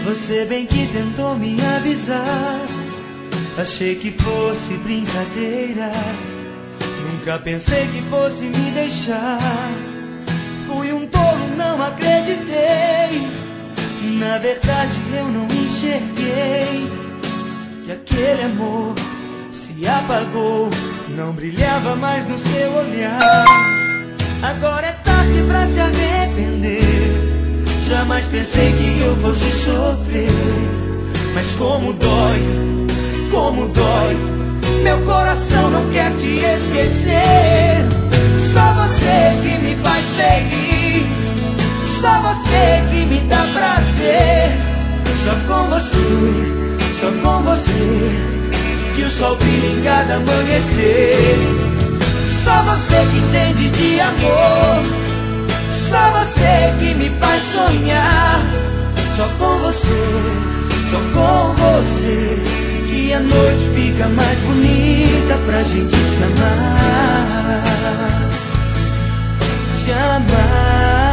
Você bem que tentou me avisar. Achei que fosse brincadeira, nunca pensei que fosse me deixar. Fui um tolo, não acreditei. Na verdade eu não enxerguei que aquele amor se apagou, não brilhava mais no seu olhar. Agora é tarde pra se arrepender. Jamais pensei que eu fosse sofrer, mas como dói, como dói. Meu coração não quer te esquecer. Só você que me faz feliz, só você que me dá prazer. Só com você, só com você, que o sol brilha em cada amanhecer. Só você que entende de amor, só você que me faz sonhar. Só com você, só com você, que a noite fica mais bonita pra gente se amar. Se amar.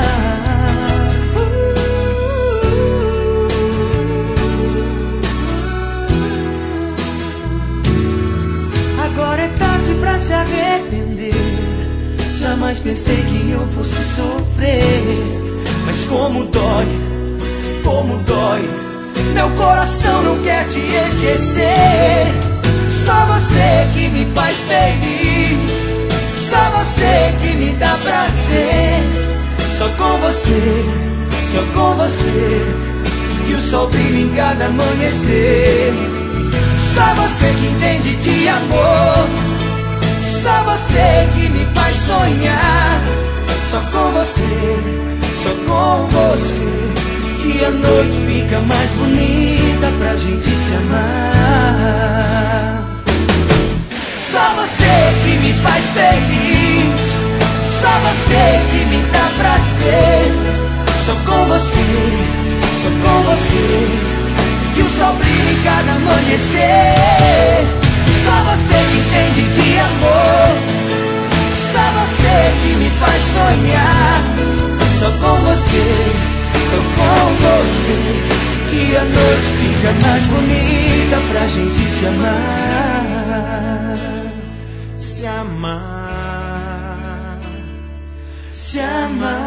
Agora é tarde pra se arrepender. Jamais pensei que eu fosse sofrer, mas como dói, como dói. Meu coração não quer te esquecer. Só você que me faz feliz, só você que me dá prazer. Só com você, só com você, que o sol brilha em cada amanhecer. Só você que entende de amor, só você que me faz sonhar. Só com você, só com você, que a noite fica mais bonita pra gente se amar. Só você que me faz feliz, só você que me dá prazer. Só com você, só com você, que o sol brilha em cada amanhecer. Só você que entende de amor, só você que me faz sonhar. Só com você, só com você, que a noite fica mais bonita pra gente se amar. Se amar, se amar.